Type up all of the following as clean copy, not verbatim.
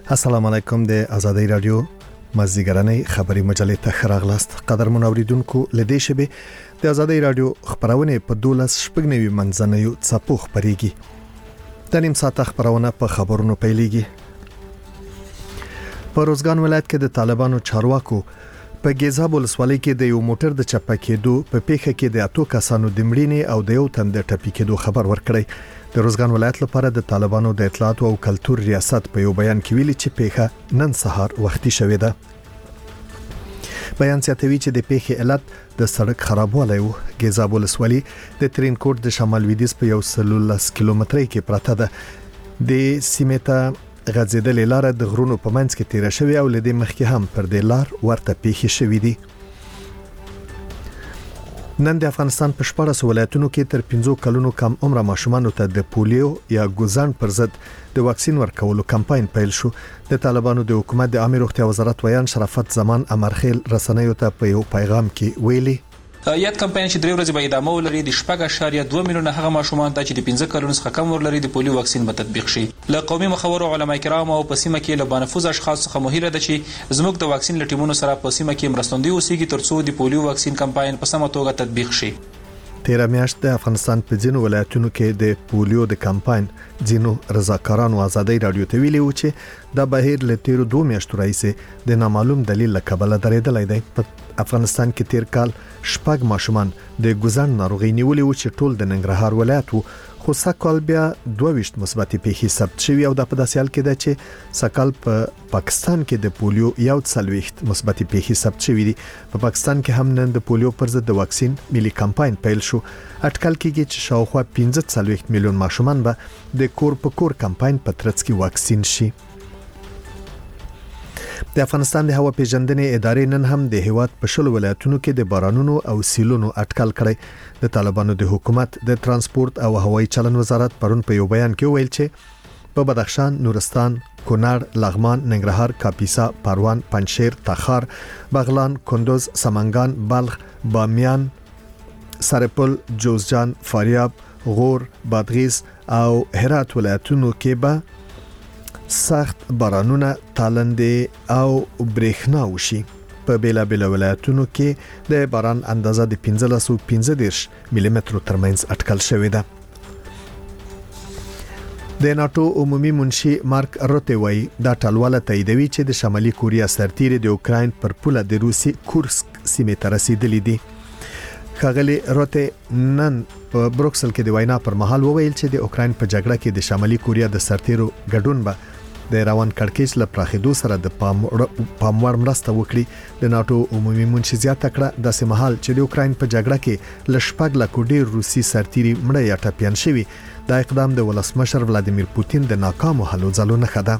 السلام علیکم د آزادۍ رادیو مزیګرنۍ خبري مجلې ته خراغلاست. قدرمن اوریدونکو لدې شبه د آزادۍ رادیو خبرونه په 12 شپږنوي منځنیو څپو خبريږي. د نیم ساعت خبرونه په خبرونو پیلېږي. په روزګان ولایت کې د طالبانو چارواکو په ګیزاب ولسوالۍ کې د یو موټر د چپه کېدو په پیښه کې د 8 کسانو د مړینې او د یو تن د ټپي کېدو خبر ورکړی. د روزګان ولایت لپاره د طالبانو د اطلاعات او کلتور ریاست په یو بیان کې ویلي چې پیښه نن سهار وختي شوې ده. بیان زیاتوي چې د پیښې علت د سړک خرابوالی و. ګیزاب ولسوالۍ د ترینکوټ د شمال لویدیځ په 113 کیلومترۍ کې پراته ده. د سیمې ته غځېدلې لار د غرونو په منځ کې تیره شوې او لدې مخکې هم پر دې لار ورته پیښې شوې دي. نن د افغانستان په 14 ولایتونو کې تر 15 کلونو کم عمر ماشومانو ته د پولیو یا ګوزن پر ضد د واکسین ورکولو کمپاین پیل شو. د طالبانو د حکومت د عامه روغتیا وزارت ویان شرافت زمان امرخیل رسنیو ته په یو پیغام کې ویلي یاد کمپاین چې 3 ورځې به ادامه ولري د 4.2 میلیونه هغه ماشومان ته چې د 15 کلونو څخه کم عمر لري د پولیو واکسین به تطبیق شي. له قومي مخورو علما کرام او په سیمه کې له بانفوذ اشخاص څخه مهیله ده چې زموږ د واکسین لټیمونو سره په سیمه کې مرستندوی اوسېږي ترڅو د پولیو واکسین کمپاین په سمه توګه تطبیق شي. تیر میاشت د افغانستان په ځینو ولایتونو کې د پولیو د کمپاین ځینو رضاکارانو آزادۍ رادیو ته ویلي و چې دا بهیر له تیر 2 میاشتو راځي د نامعلوم دلیل له کبله درېدلای دی. په افغانستان کې تیر کال شپږ ماشومان د ګوزن ناروغي نیولې و چې ټول د ننګرهار ولایت وو. خو سکهال بیا 22 مثبت پیښې ثبت شوې او د په داسې حال کې ده چې سکهال په پاکستان کې د پولیو یو 40 مثبت پیښې ثبت شوې دي. په پاکستان کې هم نن د پولیو پر ضد د واکسین ملي کمپاین پیل شو. اټکل کېږي چې شاوخوا 15 میلیون ماشومان به د کور په کور کمپاین په ترڅ کې واکسین شي. د افغانستان د هوا پیژندنې ادارې نن هم د هیواد په شلو ولایتونو کې د بارانونو او سیلونو اټکل کړی. د طالبانو د حکومت د ترانسپورت او هوایي چلن وزارت پرون په یو بیان کې ویل چې په بدخشان، نورستان، کونړ، لغمان، ننګرهار، کاپیسا، پروان، پنجشیر، تخار، بغلان، کندوز، سمنګان، بلخ، بامیان، سرپل، جوزجان، فاریاب، غور، بادغیس او هرات ولایتونو کې به سخت بارانونه، تالندې او برېښنا وشي. په بیلابیل ولایتونو کې د باران اندازه د 15 ملي مترو ترمنځ اټکل شوې ده. د ناتو عمومي منشي مارک روته وایي دا ټلواله تاییدوي چې د شمالي کوریا سرتیري د اوکراین پر پوله د روسي کورسک سیمې ته رسیدلي دي. ښاغلي روته نن په بروکسل کې د وینا پر مهال وویل چې د اوکراین په جګړه کې د شمالي کوریا د سرتیرو ګډون به د روان کړکېچ له پراخېدو سره د پاموړ مرسته وکړي. د ناتو عمومي منشي زیاته کړه داسې مهال چې د اوکراین په جګړه کې ل 4 لک ډیر روسي سرتیري مړه یا ټپيان شوي. دا اقدام د ولسمشر ولادیمیر پوتین د ناکامو هلو ځلو نښه ده.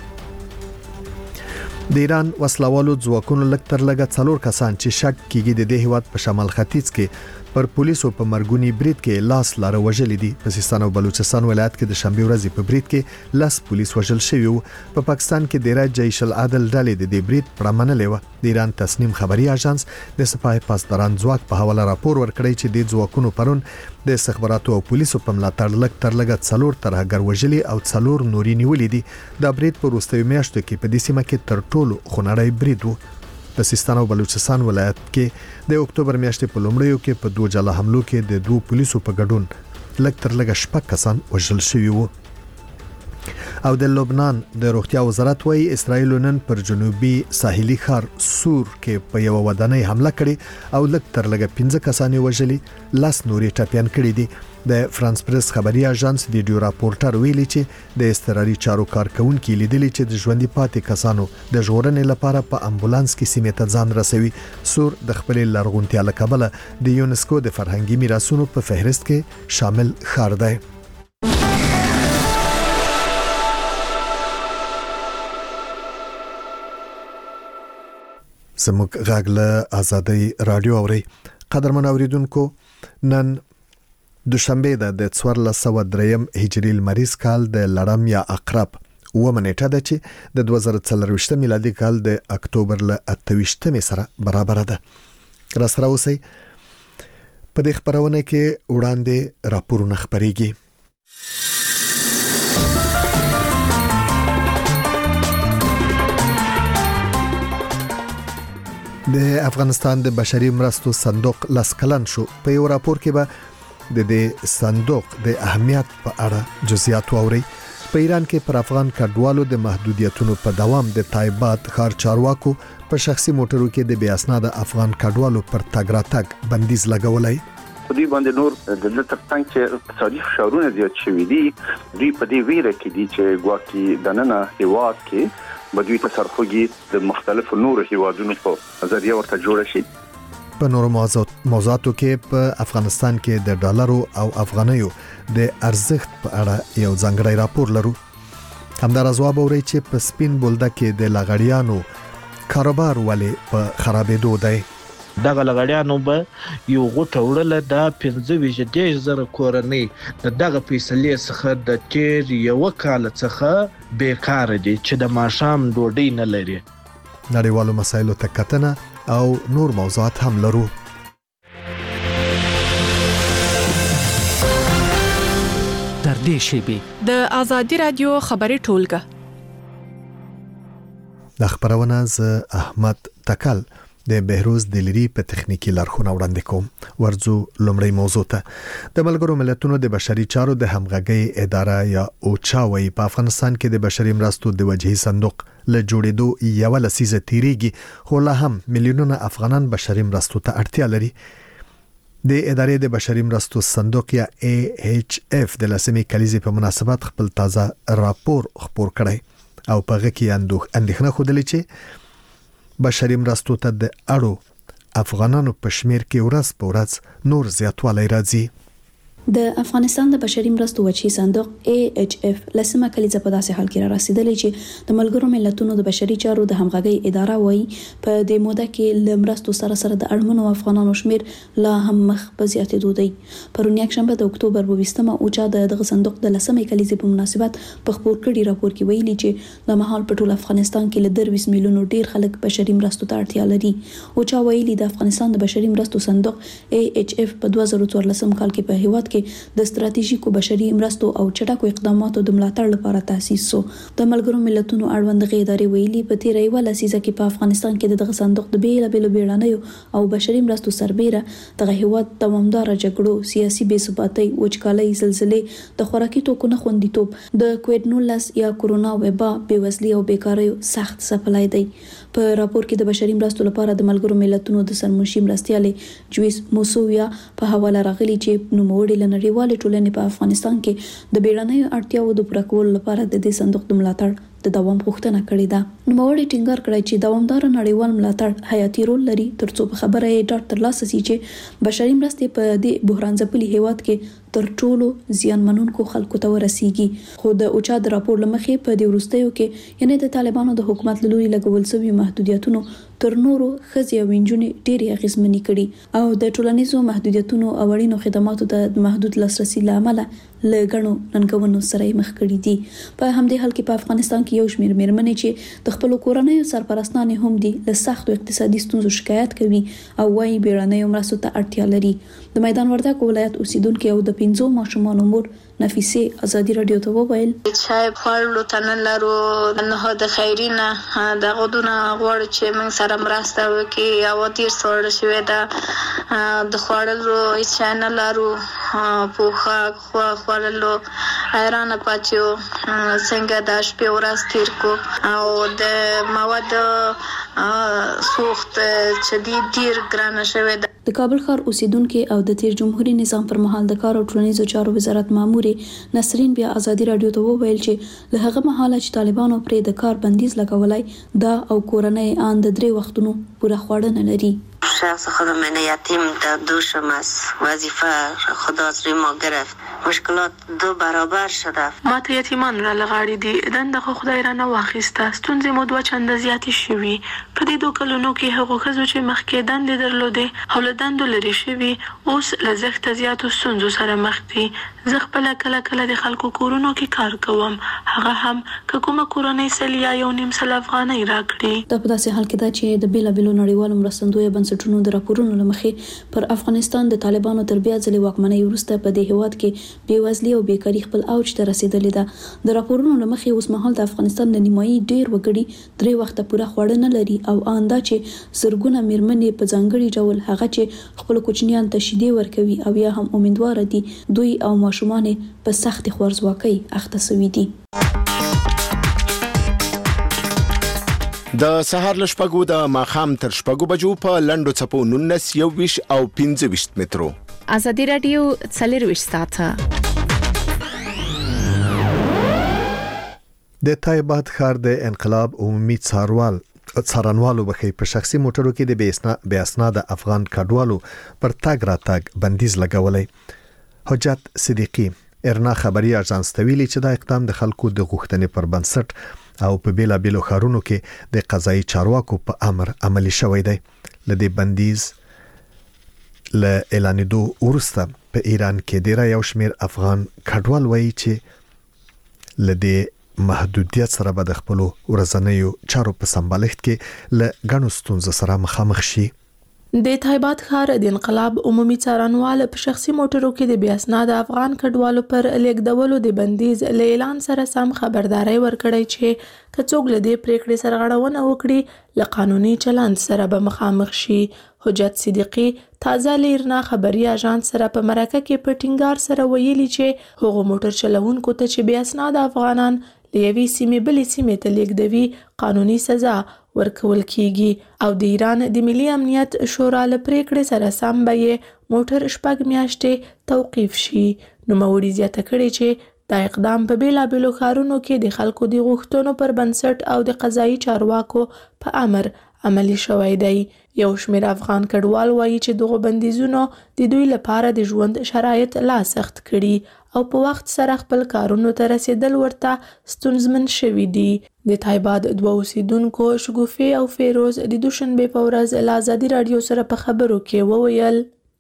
د ایران وسلوالو ځواکونو لږ تر لږه 4 کسان چې شک کېږي د دې هیواد په شمال ختیځ کې پر پولیسو په مرګونی برید کې لاس لاره وژل دي. په سیستان او بلوچستان ولایت کې د شنبه ورځې په برید کې لاس پولیس وژل شوی وو. په پاکستان کې د جیش العدل ډلې د دې برید پرمنلې و. د ایران تصنیم خبري اژانس د سپاه پاسداران ځواک په حواله راپور ورکړی چې د ځواکونو پرون د استخباراتو او پولیسو په ملاتړ لږ تر لږه 4 ترهګر وژلي او 4 نوري نیولې دي. دا برید په وروستیو میاشتو کې په دې سیمه کې تر ټولو خونړی برید وو. په سیستان او بلوچستان ولایت کې د اکتوبر میاشتې په لومړیو کې په 2 جلا حملو کې د 2 پولیسو په ګډون لږ تر لږه 6 کسان وژل شوي وو. او د لبنان د روغتیا وزارت وايي اسرائیل نن پر جنوبي ساحلي ښار سور کې په یو ودانۍ حمله کړې او لږ تر لږه 15 کسان وژلي، لاس نوري ټپيان کړي دي. د فرانس پریس خبري اژانس ویډیو راپورټر ویلي چې د استراري چارو کارکونکو لیدلي چې د ژوندۍ پاتې کسانو د ژغورنې لپاره په امبولانس کې سیمې ته ځان رسوي. سور د خپل لرغونتیا له کبله د یونسکو د فرهنګي میراثونو په فهرست کې شامل ښار دی. زموږ غږ له آزادۍ رادیو اوري. قدرمن اوریدونکو، نن دوشنبه ده د 1403 هجری لمریز کال د لړم یا عقرب ومنېټه ده چې د 2024 میلادي کال د اکتوبر له 28 سره برابر ده. را سره اوسئ. په دې خبرونه کې وړاندې راپورونه خبريږي. د افغانستان د بشري مرستو صندوق لسکلن شو. په یو راپور کې به د دې صندوق د اهمیت په اړه جزئیات واوري. په ایران کې پر افغان کډوالو د محدودیتونو په دوام د تایبات ښار چارواکو په شخصي موټرو کې د بې اسناده افغان کډوالو پر تګ راتګ بندیز لګولای. په دې باندې نور د ترڅنګ چې اقتصادي فشارونه زیات شوي دي، دوی په دې ویره کې دي چې ګواکې د نن هیواد کې بدوی تصرفي د مختلفو نورو هیوادونو په ذریعہ ورته جوړ شي. په نورو موضوعاتو کې په افغانستان کې د ډالرو او افغانیو د ارزښت په اړه یو ځانګړی راپور لرو. همدارس ځواب اوري چې په سپین بولده کې د لغړیانو کاروبار ولې په خرابېدو دی. دغه لغړیانو به یو غوټه وړله د 15,000 کورنۍ د دغه فیصلې څخه د تیر یو کال څخه بیکار دي چې د ماښام ډوډۍ نه لري. نړیوالو مسایلو ته کتنه او نور موضوعات هم لرو. در دې شیبه د آزادی رادیو خبري ټولګه د خبرونه ز احمد تکل د بهروز دلری په تخنیکی لارښوونه وړاندې کوم. ورځو لومړی موضوع ته. د ملګرو ملتونو د بشري چارو د همغږي اداره یا اوچا وایي په افغانستان کې د بشري مرستو د وجهي صندوق له جوړېدو یو لسیزه تیریږي، خو لا هم میلیونونه افغانان بشري مرستو ته اړتیا لري. د ادارې د بشري مرستو صندوق یا AHF د لسمې کلیزې په مناسبت خپل تازه راپور خپور کړی او په هغه کې اندېښنه خوده چې بشري مرستو ته د اړو افغانانو په شمیر کې ورځ په ورځ نور زیاتوالی راځي. د افغانستان د بشري مرستو وجهي صندوق AHF لسمه کلیزه په داسې حال کې را رسیدلې چې د ملګرو ملتونو د بشري چارو د همغږي اداره وایي په دې موده کې ل مرستو سره سره د اړمنو افغانانو شمیر لا هم مخ په زیاتېدو دی. پرون یکشنبه د اکتوبر په 20مه اوچا دغه صندوق د لسمه کلیزه په مناسبت په خبر کړي راپور کې ویلي چې د مهال په ټول افغانستان کې ل 20 میلیونو ډیر خلک بشري مرستو ته اړتیا لري. اوچا ویلي د افغانستان د بشري مرستو صندوق AHF په 2014 کال کې په هیواد کې د ستراتیژیکو بشري مرستو او چټکو اقداماتو د ملاتړ لپاره تاسیس شو. د ملګرو ملتونو اړوند ادارې ویلي په تیر یو لسیزه کې په افغانستان کې دغه صندوق د بیلابېلو بیړنیو او بشري مرستو سربېره دغه هیواد دوامدار جګړو، سیاسي بې ثباتۍ، وچکالۍ، زلزلې، د خوراکي توکو نه خوندیتوب، د کووډ-19 یا کورونا وبا، بېوزلي او بیکارۍ سخت څپلۍ دی. په راپور کې د بشري مرستو لپاره د ملګرو ملتونو د سرمنشي مرستیالې جویس موسویا په حواله راغلي چې نوموړي لنړیوالې ټولنې په افغانستان کې د بیړنیو اړتیاوو د پوره کولو لپاره د دې صندوق د ملاتړ د دوام غوښتنه کړې ده. نوموړي ټینګار کړی چې دوامدار نړیوال ملاتړ حیاتي رول لري ترڅو په خبره یې ډاډ ترلاسه شي چې بشري مرستې په دې بحران ځپلي هیواد کې تر ټولو زیانمنونکو خلکو ته ورسیږي. خو د اوچا د راپور لمخې په دې وروستیو کې یعنی د طالبانو د حکومت له لوري لګول شوي محدودیتونو تر نورو ښځې او نجونې ډېرې اغېزمنې کړي او د ټولنیزو محدودیتونو او اړینو خدماتو د محدود لاسرسي له امله له ګڼو ننګونو سره مخ کړي دي. په همدې حال کې په افغانستان کې یو شمېر مېرمنې چې د خپلو کورنیو سرپرستانې هم دي له سختو اقتصادي ستونزو شکایت کوي او وايي بیړنیو مرستو ته اړتیا لري. د میدان وردګ ولایت اوسیدونکو او د 5 ماشومانو مور نفیسه آزادی رادیو ته وویل چې خپل تنلرو نه د خیرینه د غدونه غوړ چې موږ سره مرسته وکي او تیر سوړ شوې ده د خړلو چې لرو پوخه خړلو ایران پاتیو څنګه د شپې ورځ تیر کو او د مواد سوخت چې ډیر ګرانه شوې ده. د کابل ښار اوسیدونکو او د تیر جمهوریت نظام پر مهال د کار او ټولنیزو چارو وزارت مامورې نسرین بیا آزادی رادیو ته وویل چې له هغه مهاله چې طالبانو پرې د کار بندیز لګولای دا او کورنۍ آن د 3 وختونو پوره خواړه نه لري. شخص خودم من یتیم در دوشم است. وظیفه خدا از روی ما گرفت. مشکلات 2 برابر شده. ما ته یتیمان را لغاړي دي دنده خدای را نه واخیسته. ستونزې مو 2 چنده زیاتې شوي. په دې 2 کلونو کې هغه ښځو چې مخکې دندې درلودې او له دندو لرې شوي اوس له زښته زیاتو ستونزو سره مخ دي. زه خپله کله د خلکو کورونو کې کار کوم. هغه هم که کومه کورنۍ سل یا 1.5 افغانۍ راکړي. دا په داسې حال کې ده چې د بیلابېلو نړیوالو مرستندویه بنسټونو بنسټونو د راپورونو لمخې پر افغانستان د طالبانو تر بیا ځلې واکمنۍ وروسته په دې هیواد کې بېوزلي او بیکاري خپل اوج ته رسیدلې ده. د راپورونو لمخې اوس مهال د افغانستان د نیمایي ډېر وګړي 3 وخته پوره خواړه نه لري او آندا چې زرګونه میرمنې په ځانګړي ډول هغه چې خپل کوچنیان ته شیدې ورکوي او یا هم امیدوار دي دوی او ماشومان په سخت خوارځواکۍ اخته شوي دي. د سهار له شپږو د ماښام تر شپږو بجو په لنډو څپو 19 21 او 25 مترو. ازادي رادیو 24 ساعته. د تایبات ښار د انقلاب عمومي څارنوالو په شخصي موټرو کې د بې اسناده افغان کډوالو پر تاګ راتګ بندیز لګولې. حجت صدیقی ارنا خبري اژانس ته ویلي چې دا اقدام د خلکو د غوښتنې پر بنسټ او په بیلابیلو ښارونو کې د قضایي چارواکو په امر عملی شوی دی. لدې بندیز له اعلانېدو وروسته په ایران کې ډیر یو شمیر افغان کډوال وایي چې لدې محدودیت سره به د خپل ورځنیو چارو په سمبالښت کې له غنو ستونزو سره مخامخ شي. د تایبات ښار د انقلاب عمومي څارنوال په شخصي موټرو کې د بې اسناده افغان کډوالو پر لیږدولو د بندیز له اعلان سره سم خبرداري ورکړی چې که څوک له دې پریکړې سره غاړونه وکړي له قانوني چلند سره به مخامخ شي. حجت صدیقی تازه لیرنا خبري اژانس سره په مرکه کې په ټینګار سره ویلي چې هغو موټر چلوونکو ته چې بې اسناده افغانان له یوې سیمې بلې سیمې ته لیږدوي قانوني سزا ورکول کیږي او د ایران د ملي امنیت شورا له پریکړې سره سم به یې موټر 6 میاشتې توقیف شي. نوموړي زیاته کړې چې دا اقدام په بیلابیلو ښارونو کې د خلکو د غوښتنو پر بنسټ او د قضایي چارواکو په امر عملی شوی دی. یو شمېر افغان کډوال وایي چې دغه بندیزونو د دوی لپاره د ژوند شرایط لا سخت کړي او په وخت سره خپل کارونو ته رسیدل ورته ستونزمن شوي دي. د تایبات دوه اوسیدونکو شګوفې او فیروز د دوشنبې په ورځ له ازادي رادیو سره په خبرو کې وویل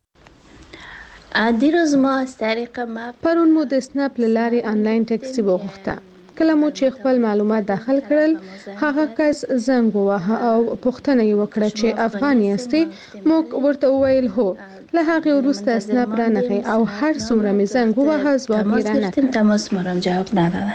دیروز ما از طریق مپ پرون مو د سناپ له لارې آنلاین ټیکسي وغوښته. کله مو چې خپل معلومات داخل کړل هغه کس زنګ وواهه او پوښتنه یې وکړه چې افغان یاستئ؟ موږ ورته وویل هو. له هغې وروسته سناپ رانغی او هر څومره مې زنګ وواهه ځواب یې رانکړ. تماس ما را جواب ندادن.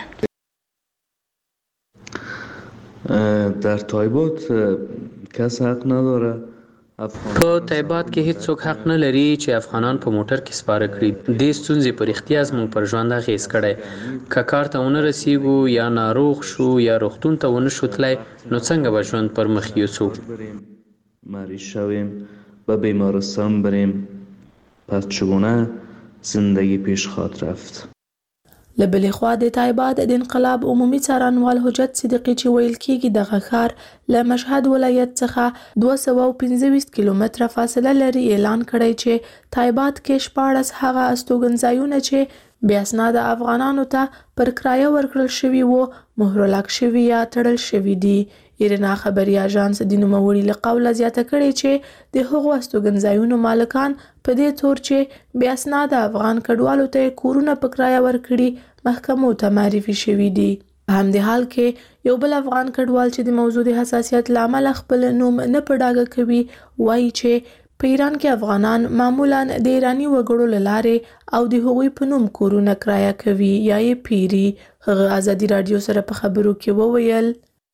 در تایبات کس حق نداره په تایبات کې هیڅ څوک حق نه لري چې افغانان په موټر کې سپاره کړي. دې ستونزې په رښتیا زموږ پر ژوند اغېز کړی. که کار ته ونه رسیږو یا ناروغ شو یا روغتون ته ونه شو تللی نو څنګه به ژوند پر مخ یوسو؟ مریض شویم به بیمارستان بریم پس چگونه زندگی پیش خواهد رفت. له بلې خوا د تایبات د انقلاب عمومي څارنوال حجت صدیقی چې ویل کېږي دغه ښار له مشهد ولایت څخه 225 کیلومتره فاصله لري اعلان کړی چې تایبات کې 14 هغه استوګنځایونه چې بې اسناده افغانانو ته پر کرایه ورکړل شوي وو مهرلک شوي یا تړل شوي دي. ایرنا خبري اژانس د نوموړي له قوله زیاته کړې چې د هغو استوګنځایونو مالکان په دې تور چې بې اسناده افغان کډوالو ته کورونه په کرایه ورکړي محکمو ته معرفي شوي دي. په همدې حال کې یو بل افغان کډوال چې د موضوع د حساسیت له امله خپل نوم نه په ډاګه کوي وایي چې په ایران کې افغانان معمولاً د ایرانی وګړو له لارې او د هغوی په نوم کورونه کرایه کوي یا یې پیري. هغه ازادي رادیو سره په خبرو کې وویل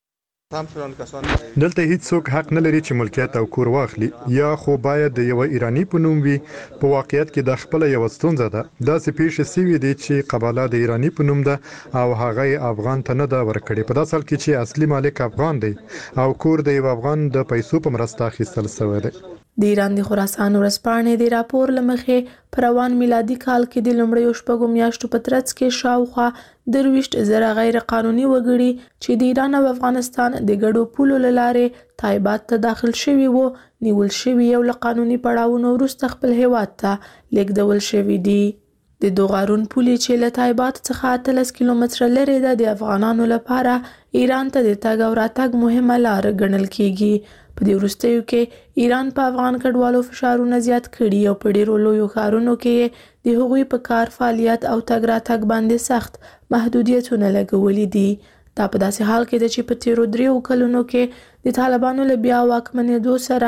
دلته هیڅ څوک حق نه لري چې ملکیت او کور واخلي یا خو باید د یو ایرانی په نوم وي. په واقعیت کې د خپل یو ستونزه ده داسې پیښ شوې دي چې قباله د ایرانی په نوم ده او هغه افغان ته نه ده ورکړي په داسې حال کې چې اصلي مالک افغان دی او کور د یو افغان د پیسو په مرسته اخیستل شوی دی. د ایران د خراسان ورځپاڼې د راپور له مخې په روان میلادي کال کې د لومړیو 6 میاشتو په ترڅ کې شاوخوا 23,000 غیر قانوني وګړي چې د ایران او افغانستان د ګډو پولو له لارې تایبات ته داخل شوي وو نیول شوي او له قانوني پړاوونو وروسته خپل هیواد ته لیږدول شوي دي. د دوغارون پولې چې له تایبات څخه 13 کیلومتره لرې ده د افغانانو لپاره ایران ته د تګ او راتګ مهمه لار ګڼل کیږي. په دې وروستیو کې ایران په افغان کډوالو فشارونه زیات کړي او په ډیرو لویو ښارونو کې د هغوی په کار فعالیت او تګ راتګ باندې سخت محدودیتونه لګولي دي. دا په داسې حال کې ده چې په تیرو 3 کلونو کې د طالبانو له بیا واکمنېدو سره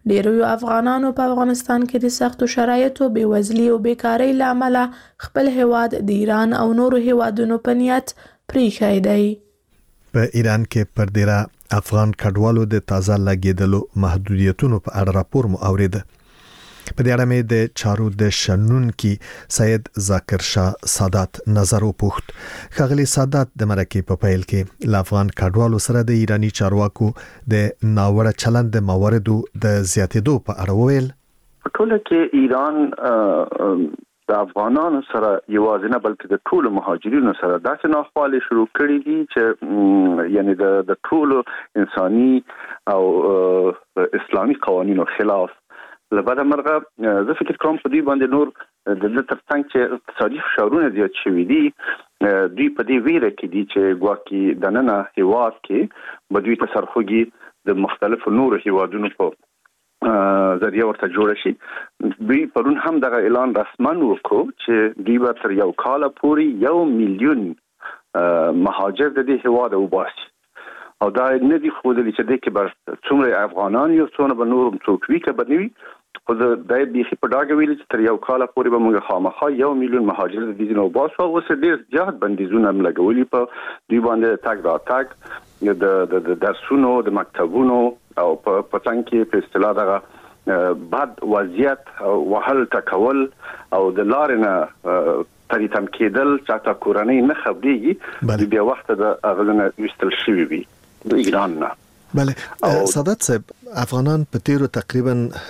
ډیرو افغانانو په افغانستان کې د سختو شرایطو، بېوزلۍ او بیکارۍ له امله خپل هیواد د ایران او نورو هیوادونو په نیت پریښی دی. په ایران کې پر ډیره افغان کډوالو د تازه لګیدلو محدودیتونو په اړه راپور مو اوریده. په دې اړه مې د چارو د شنونکي سید ذاکر شاه سادات نظر وپوښت. ښاغلي سادات د مرکې په پیل کې له افغان کډوالو سره د ایرانی چارواکو د ناوړه چلند د مواردو د زیاتېدو په اړه وویل. په ټوله کې ایران د افغانانو سره یوازې نه بلکې د ټولو مهاجرینو سره داسې ناخوالې شروع کړې دي چې یعنی د ټولو انساني او اسلامي قوانینو خلاف. لبعد مرغه زه فکر کوم په دې باندې نور د ترڅنګ چې اقتصادي فشارونه زیات شوي دي، دوی په دې ویره کې دي چې ګواکې د ننه هیواد کې به دوی تسرخوږي د مختلفو نورو هیوادونو په ذریعہ ورته جوړ شي. دوی پرون هم دغه اعلان رسمن وکړو چې دوی به تر یو کال پورې 1 میلیون مهاجر د دې هیواد وباسي، او دا نه دي خوندلي چې د کې بر څومره افغانان یو څونه به نور څوک وی کې بنوي، خو د دې په ډاګه ویل چې تر یو کال پورې به موږ خامخا 1 میلیون مهاجر د دې نه وباسو. او څه ډیر زیات بندیزونه هم لګولي په دوی باندې تاګ راتګ د درسونو د مکتبونو او په څنګه کې په اصطلاح دغه بد وضعیت وهل ټکول او د لارنه پریتم کېدل چې تا کورنۍ نه خبريږي بیا وخت د اغلنه وستل شوی وي د ایران نه. بله سادات صاحب، افغانان په تیرو تقریبا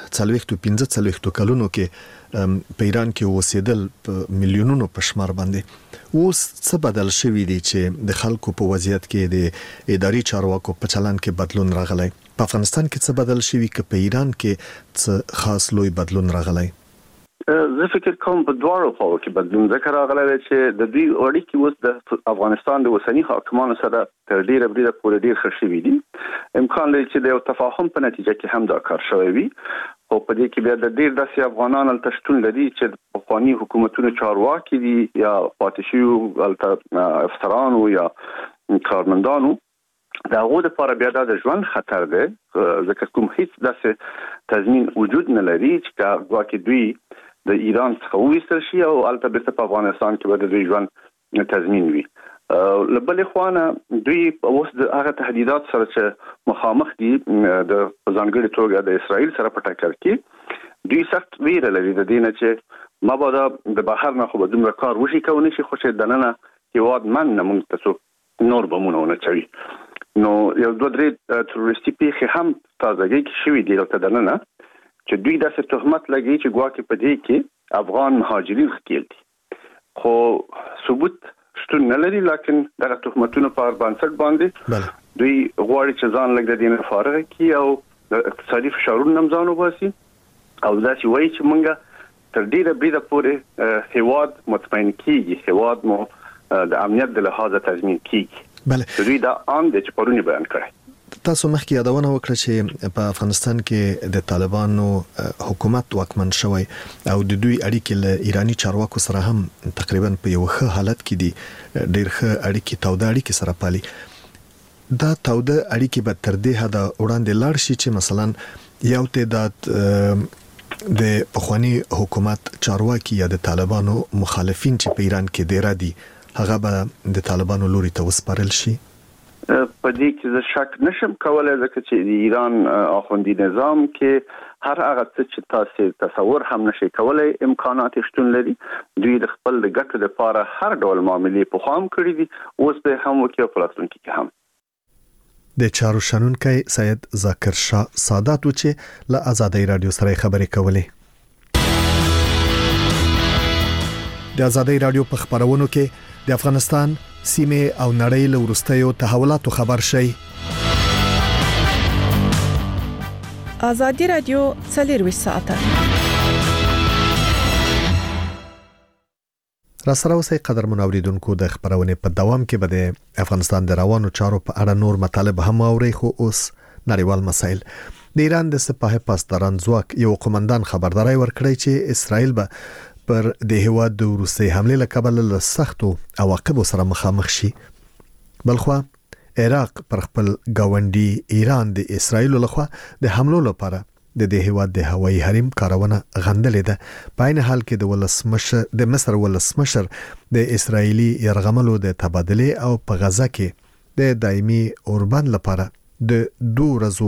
45 کلونو کې په ایران کې اوسېدل په میلیونونو په شمار باندې. اوس څه بدل شوی دی چې د خلکو په وضعیت کې د اداري چارواکو په چلند کې بدلون راغلی؟ په افغانستان کې څه بدل شوی که په ایران کې څه خاص لوی بدلون راغلی؟ زه فکر کوم په دواړو خواو کې بدلون ذکر راغلی چې د دوی اړیکې اوس د افغانستان د اوسنی حاکمانو سره تر ډیره پورې ډیر ښه شوي دي. امکان لري چې د یو تفاهم په نتیجه کې هم دا کار شوی وي، خو په دې کې بیا د ډیر داسې افغانان هلته شتون لري چې د پخواني حکومتونو چارواکي دي یا پاتې شوي هلته افسرانو یا کارمندانو. د هغو دپاره بیا دا د ژوند خطر دی، ځکه کوم هیڅ داسې تضمین وجود نه لري چې ګواکې دوی د ایران څخه وایستل شي او هلته بیرته په افغانستان کې به د دوی ژوند تضمین وي. له بلې خوا دوی اوس د هغه تهدیدات سره چې مخامخ دي د ځانګړي توګه د اسرائیل سره په ټکر کې، دوی سخت ویره لري د دې نه چې مبادا د بهر نه خو به دومره کار وشي کولی شي، خو چې دننه هیواد من نه موږ ته څوک نور بمونه ونه چوي. نو یو 2-3 تروریستي پیښې هم تازګۍ کې شوي دي دلته دننه چې دوی داسې تهمت لګي چې ګواکې په دې کې افغان مهاجرین ښکیل دي، خو ثبوت شتون نه لري. لیکن دغه تهمتونو په بنسټ باندې دوی غواړي چې ځان لږ د دې نه فارغ کړي او د اقتصادي فشارونو هم ځان وباسي او داسې وایي چې موږ تر ډیره بریده پورې هیواد مطمئن کیږي، هیواد مو د امنیت د لحاظه تضمین کیږي. دوی دا عام دي چې پرونی بیان کړی. تاسو مخکې یادونه وکړه چې په افغانستان کې د طالبانو حکومت واکمن شوی او د دوی اړیکې له ایرانی چارواکو سره هم تقریبا په یو ښه حالت کې دي، ډېر ښه اړیکې، توده اړیکې سره پالي. دا توده اړیکې به تر دې حده وړاندې لاړ شي چې مثلا یو تعداد د پخوانی حکومت چارواکي یا د طالبانو مخالفین چې په ایران کې ډیر دي هغه به د طالبانو لوري ته وسپارل شي؟ په دې کې زه شک نشم کولای، ځکه چې د ایران اخوندي نظام کې هر هغه څه چې تاسو تصور هم نشئ کولای امکانات شتون لري. دوی د خپل د ګټو لپاره هر ډول معاملې په خام کړې دي، اوس به هم وکړي په راتلونکي کې هم. د چارو شنونکی سید ذاکر شاه سادات چې له آزادۍ رادیو سره خبرې کولې. د آزادۍ رادیو په خبرونو کې د افغانستان سیمه او نړۍ له وروستیو تحولاتو خبر شي. آزادۍ رادیو 24 ساعته را سره اوسئ قدرمن اوریدونکو. د خبرونې په دوام کې به د افغانستان د روانو چارو په اړه نور مطالب هم اورئ، خو اوس نړیوال مسایل. د ایران د سپاه پاسداران ځواک یو قومندان خبرداري ورکړی چې اسرائیل به پر د هیواد د روسي حمله له کبله له سختو عواقبو سره مخامخ شي. بلخوا عراق پر خپل گاونډي ایران د اسرائیل لخوا د حملو لپاره د دې هیواد د هوایي حریم کارونه غندلې ده. په عین حال کې د مصر ولسمشر د اسرایلی یرغملو د تبادله او په غزا کې د دایمي اوربند لپاره د 2 ورځو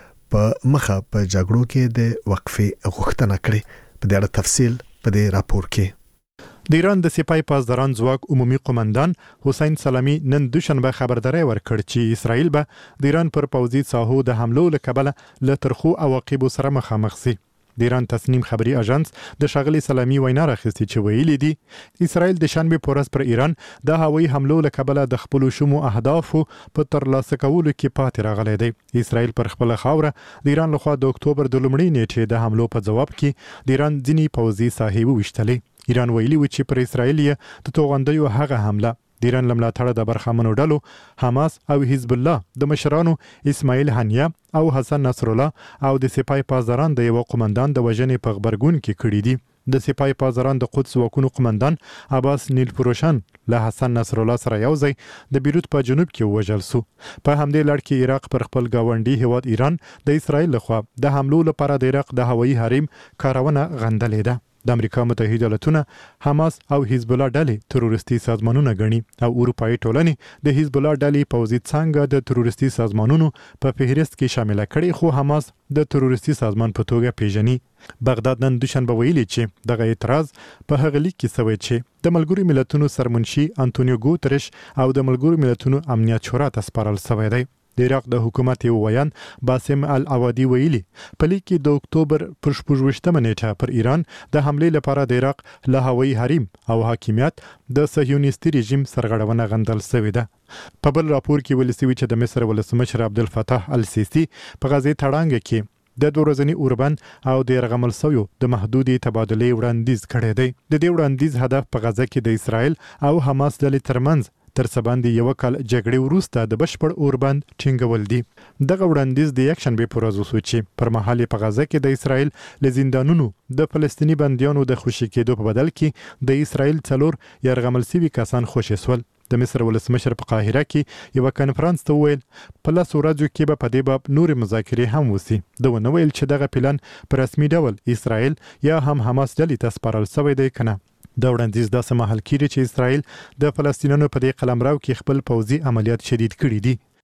په مخه په جګړو کې د وقفې غوښتنه کړې. په دې اړه تفصیل په دې راپور کې. د ایران د سپای پاسداران ځواک عمومي قومندان حسین سلامي نن دوشنبه خبرداري ورکړ چې اسرائیل به د ایران پر پوځي ساحو د حملو لکبله له ترخو عواقبو سره مخامخ شي. د ایران تصنیم خبري اژانس د شاغلي سلامي وینا راخستې چې ویلي دي اسرائیل د شنبه پورس پر ایران د هوایي حملو لکبله د خپل شومو اهدافو په ترلاسه کولو کې پاتې راغلی دی. اسرائیل پر خپل خاوره د ایران لخوا د اکتوبر د لومړۍ نیټې د حملو په جواب کې د ایران ځینی پوځي ساحې وشتلې. ایران ویلي و چې پر اسرائیل د توغندیو هغه حمله د ایران لملاتړ د برخمنو ډلو حماس او حزب الله د مشرانو اسماعیل هنیه او حسن نصر الله او د سپای پاسداران د یو قومندان د وژنې په خبرګون کې کړي دي. د سپای پاسداران د قدس واکونو قومندان عباس نیل پروشان له حسن نصر الله سره یوځای د بیروت په جنوب کې وژل شو. په همدې لړ کې عراق پر خپل گاونډي هیواد ایران د اسرائیل لخوا د حملو لپاره د عراق د هوایي حریم کارونه غندلې ده. د امریکا متحده ایالاتونه حماس او حزب الله ډلې تروریستي سازمانونه ګڼي او اروپאי ټولنې د حزب الله ډلې پوځي څنګه د تروریستي سازمانونو په فهرست کې شامل کړي خو حماس د تروریستي سازمان په توګه پیژني. بغداد نن دوشنبه ویلي چې دغه اعتراض په هغه لیک کې سوی چې د ملګرو ملتونو سرمنشي انټونیو ګوترش او د ملګرو ملتونو امنیت شورا ته سپارل شوی دی. د عراق د حکومت یو ویان باسم العوادي ویلي په لیک کې د اکتوبر پر 28 نیټه پر ایران د حملې لپاره د عراق له هوایي حریم او حاکمیت د صهیونیستي رژیم سرغړونه غندل شوې ده. په بل راپور کې ویل شوی چې د مصر ولسمشر عبدالفتاح السیسی په غزې تړانګ کې د 2 ورځې اوربند او د يرغمل سویو د محدودي تبادله وړاندیز کړی دی. د دې وړاندیز هدف په غزه کې د اسرائیل او حماس ډلې ترمنځ تر سباندې یو کال جګړې وروسته د بشپړ اوربند ټینګول دي. دغه وړاندیز د یک شنبه پر ورځ وشو چې پر مهال په غزه کې د اسرائیل له زندانونو د فلسطینی بندیانو د خوشی کېدو په بدل کې د اسرائیل 4 يرغمل سوي کسان خوشی سول. د مصر ولسمشر په قاهره کې یو کانفرنس ته ویل په لاس ورځو کې به په دې باب نور مذاکرې هم وسی. د ونه ویل چې دغه پلان په رسمي ډول اسرائیل یا هم حماس ډلې ته سپارل شوی دی کنه. د وړاندیز داسې مهال کېږي چې اسرائیل د فلسطینیانو په دې قلمرو کې خپل پوځي عملیات شدید کړي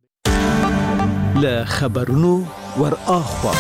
دي. له خبرونو ور اخوا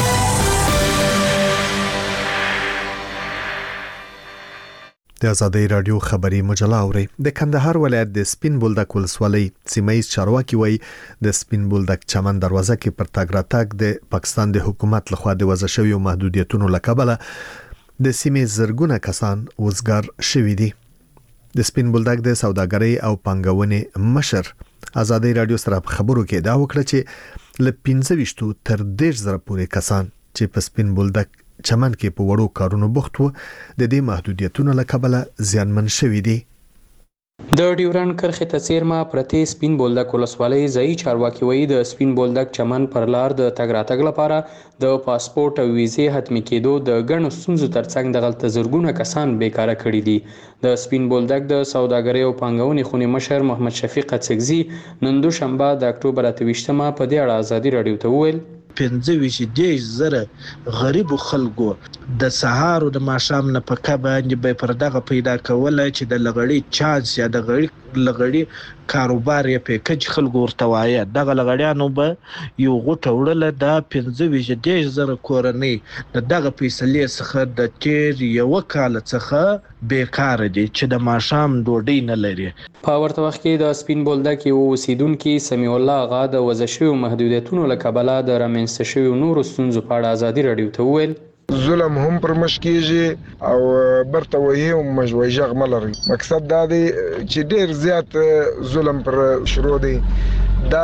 د ازادي رادیو خبري مجله اوري. د کندهار ولایت د سپین بولدک ولسوالۍ سیمایي چارواکي وای د سپین بولدک چمن دروازه کې پر تاګ راتګ د پاکستان د حکومت لخوا د وضع شویو محدودیتونو لکبله د سیمې زرګونه کسان وزګار شوي دي. د سپین بولدک د سوداګرۍ او پانګونې مشر ازادي رادیو سره خبرو کې دا وکړه چې ل 15 تر 10 زره پورې کسان چې په سپین بولدک چمن کې په وړو کارونو بوخت وو د دې محدودیتونو لکبله زیانمن شوي دي. د ډیورند کرښې ته څیرمه پرتې سپین بولدک ولسوالۍ ځایي چارواکي وایي د سپین بولدک چمن پر لار د تګ راتګ لپاره د پاسپورت او ویزې حتمي کېدو د ګڼو ستونزو ترڅنګ دغلته زرګونه کسان بیکاره کړي دي. د سپین بولدک د سوداګرۍ او پانګونې خونې مشر محمد شفیق قڅګزي نن دوشنبه د اکتوبر 28 په دې اړه ازادي رادیو ته وویل 15 زره غریب خلکو د سهار او د ماښام نه په کباندې به پر دغه پیدا کوله چې د لغړی چانس یا د لغړی کاروبار یې پیکج خلکو ورته وایي. دغه لغړیانو به یو غوټه وړله د 15 زره کورنۍ د دغه فیصلې څخه د تیر یو کال څخه بیکار دي چې د ماښام ډوډۍ نه لري. په ورته وخت کې د سپین بولدک یو اوسیدونکي سمیع الله آغا د وضع شویو محدودیتونو له کبله د رامنځته شویو نورو ستونزو په اړه ازادي رادیو ته وویل ظلم هم پر مش کیږي او برته وایي او مجوجغ ملري. مقصد دا دی چې ډیر زیات ظلم پر شروع دی. دا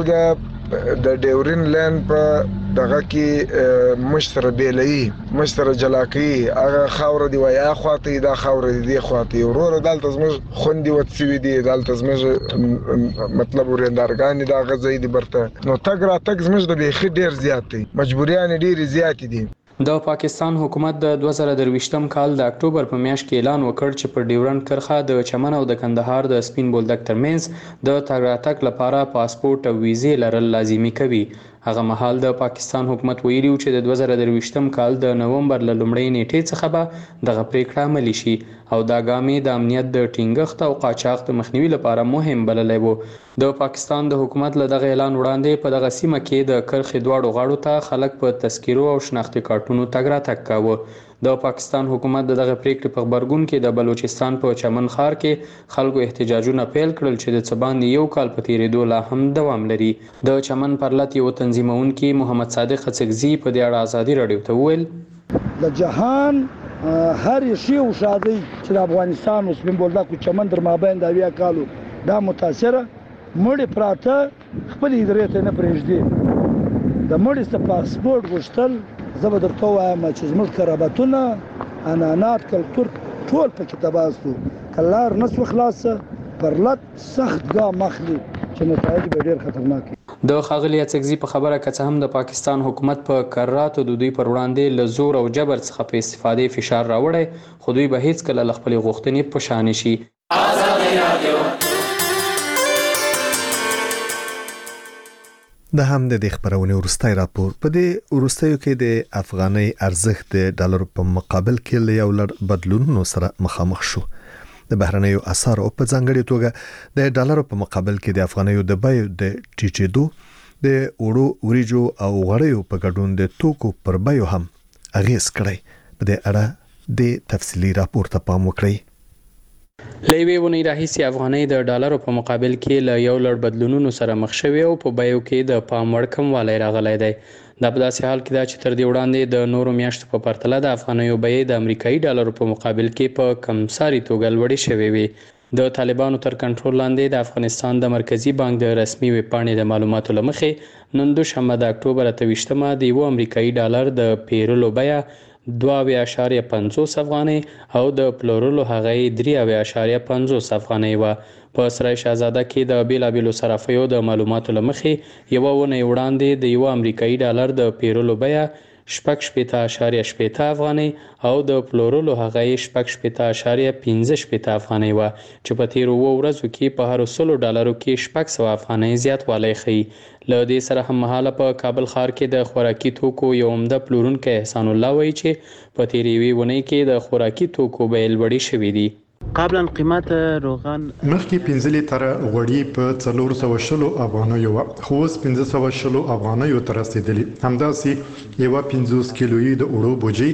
خلګه د ډیورین لین په دغه کې مشتر بیلئی مشتر جلاکی هغه خاور دی وای اخواته دا خاور دی خواته ورور دالته زموږ خوندې وتسوي دي دالته زموږ مطلب ورندارګان دا غزې دي برته نو تګ را تګ زموږ د بیخي ډیر زیات دي مجبوریان ډیر زیات دي. د پاکستان حکومت د 2023 کال د اکتوبر په میاشت کې اعلان وکړ چې پر ډیورند کرښه د چمن او د کندهار د سپین بولدک ترمنځ د تګ راتګ لپاره پاسپورت او ویزې لرل لازمي کوي. هغه مهال د پاکستان حکومت ویلي و چې د 2023م کال د نومبر له لومړۍ نیټې څخه به دغه پریکړه عملي شي او دا ګام د امنیت د ټینګښت او قاچاق د مخنیوي لپاره مهم بللی و. د پاکستان د حکومت له دغه اعلان وړاندې په دغه سیمه کې د کرښې دواړو غاړو ته خلک په تذکیرو او شناختي کارتونو تګ راتګ کاوه. د پاکستان حکومت د دغه پریکړې په خبرګون کې د بلوچستان په چمن ښار کې خلکو احتجاجونه پیل کړل چې د څه باندې یو کال په تیریدو لا هم دوام لري. د چمن پرلط یو تنظیمونکي محمد صادق اڅکزي په دې اړه ازادي راډیو ته وویل د جهان هر شی او شادي چې د افغانستان اوس په بولدکو چمن در مابین د اویا کالو دا متاثره مړی پراته خپل ادارې ته نه پرېږدي. د مړی څخه پاسپورت غوښتل زه به درته وایم چې زموږ قرابتونه عنعنات کلتور ټول پکې تباه شو. که لار نه سوه خلاصه پرلط سخت ګام اخلي چې نتایج به ډېر خطرناک وي. د ښاغلي اڅکزي په خبره که څه هم د پاکستان حکومت په کراتو د دوی پر وړاندې له زور او جبر څخه په استفادې فشار راوړی خو دوی به هیڅکله له خپلې غوښتنې په شا نه شي. د هم د خبرونې ورستای راپور په دې ورستایو کې د افغاني ارزښت د ډالر په مقابل کې له یو لړ بدلونونو سره مخامخ شو. د بهرنیو اسعارو په ځانګړي توګه د ډالر په مقابل کې د افغانیو د بیو د ټیټېدو د وړو وریجو او غوړیو په ګډون د توکو پر بیو هم اغیز کړی. په دې اړه د تفصیلی راپور ته پام وکړئ. لوی ونی راهیسي افغاني د ډالرو په مقابل کې له یو لړ بدلونونو سره مخ شوی او په بیو کې د پام وړ کموالی راغلی دی. دا په داسې حال کې دا چې تر دې وړاندې د نورو میاشتو په پرتله د افغانیو بیې د امریکایي ډالرو په مقابل کې په کمساري توګه لوړې شوې وي. د طالبانو تر کنټرول لاندې د افغانستان د مرکزی بانک د رسمي ویبپاڼې د معلوماتو له مخې نن دوشنبه د اکتوبر 28مه د یو امریکایي ډالر د پیرلو بیه 2.50 افغانۍ او د پلورلو هغه 3.50 افغانۍ و. په سرای شاهزاده کې د بیلابیلو صرافیو د معلوماتو له مخې یوه ونې وړاندې د یو امریکایي ډالر د پیرلو بیه 6.80 افغانۍ او د پلورلو هغه 6.15 افغانۍ و چې په تیرو ورځو کې په هر 100 ډالرو کې 600 افغانۍ زیاتوالی ښیي. له دې سره هم مهاله په کابل ښار کې د خوراکي توکو یو عمده پلورونکی احسان الله وایي چې په تیرې یوې اونۍ کې د خوراکي توکو بیې لوړې شوي دي. قبلا قیمت روغن مخکې 15 لیتره غوړي په 410 افغانیو خو اوس 1510 افغانیو ته رسیدلی. همداسې یو 50 کیلویي د اوړو بوجي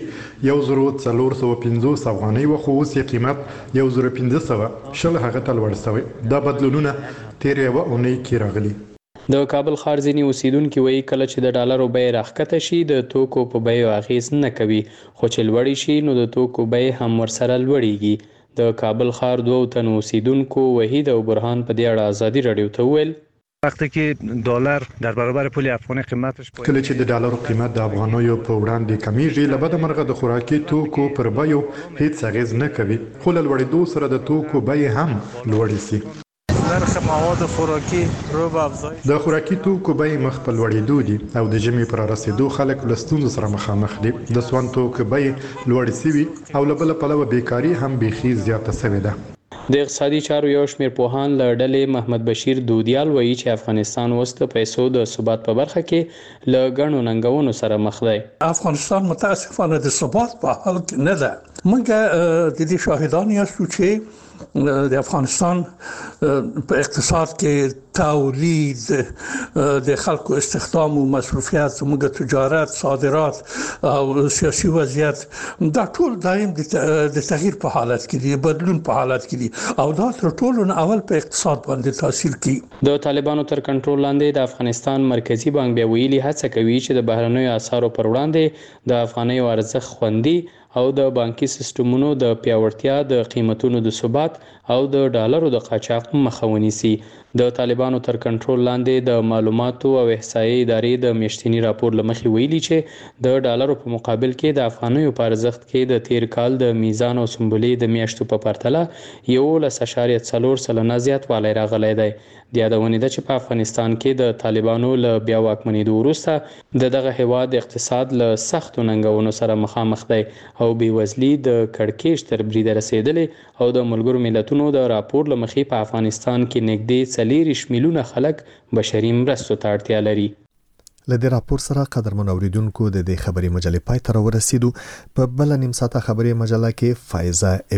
1450 افغانۍ خو اوس یې قیمت 1500 هغه ته لوړ شوی. دا بدلونونه تیر یو اونۍ کې راغلي. د کابل ښار ځینې اوسیدونکي وایي کله چې د ډالرو بیې راښکته شي د توکو په بیو اغیز نه کوي خو چې لوړې شي نو د توکو بیې هم ورسره لوړیږي. د کابل ښار 2 تنو اوسیدونکو وحید او برهان په دې اړه ازادي راډیو ته وویل وقتی که دلار در برابر پول افغانی قیمتش کله چې د ډالرو قیمت د افغانیو په وړاندې کمیږي لبد مرغه د خوراکي توکو پر بیو هیڅ اغیز نه کوي خو له لوړېدو سره د توکو بیې هم لوړې سي. نرخ مواد خوراکي رو به افزایش د خوراکي توکو بیې مخ په لوړېدو دي او د ژمي پر رسیدو خلک له ستونزو سره مخامخ دي. د سون توکو بیې لوړې سوي او له بل پلوه بیکاري هم بیخي زیاته سوې ده. د اقتصادي چارو یو شمېر پوهان له ډلې محمد بشیر دودیال وایي چې افغانستان اوس د پیسو د ثبات په برخه کې له ګڼو ننګونو سره مخ دی. افغانستان متاسفانه د ثبات په حال کې نه ده. موږ د دې شاهدان یاستو چې د افغانستان په اقتصاد کې تولید د خلکو استخدام او مصرفیات موږ تجارت صادرات او سیاسي وضعیت دا ټول دایم د تغییر په حالت کې دي بدلون په حالت کې دي او دا تر ټولو اول په اقتصاد باندې تاثیر کوي. د طالبانو تر کنټرول لاندې د افغانستان مرکزی بانک بیا ویلي هڅه کوي چې د بهرنیو اسعارو پر وړاندې د افغانیو ارزښت خوندي او د بانکي سیستمونو د پیاوړتیا د قیمتونو د ثبات او د ډالرو د قاچاق مخه ونیسي. د طالبانو تر کنټرول لاندې د معلوماتو او احصایې ادارې د میاشتني راپور له مخې ویلي چې د ډالرو په مقابل کې د افغانیو په ارزښت کې د تیر کال د میزان او سنبلې د میاشتو په پرتله 11.4 زیاتوالی راغلی دی. د یادونې ده چې په افغانستان کې د طالبانو له بیا واکمنېدو وروسته دغه هیواد اقتصاد له سختو ننګونو سره مخامخ دی او بېوزلي د کړکېچ تر بریده رسېدلې او د ملګرو ملتونو د راپور له مخې په افغانستان کې نږدې 40 میلیونه خلک بشري مرستو ته اړتیا لري. لدې راپور سره قدرمن اوریدونکو د دې خبري مجلې پای ته ورسېدو. په بل نیم ساعته خبري مجله کې فایزه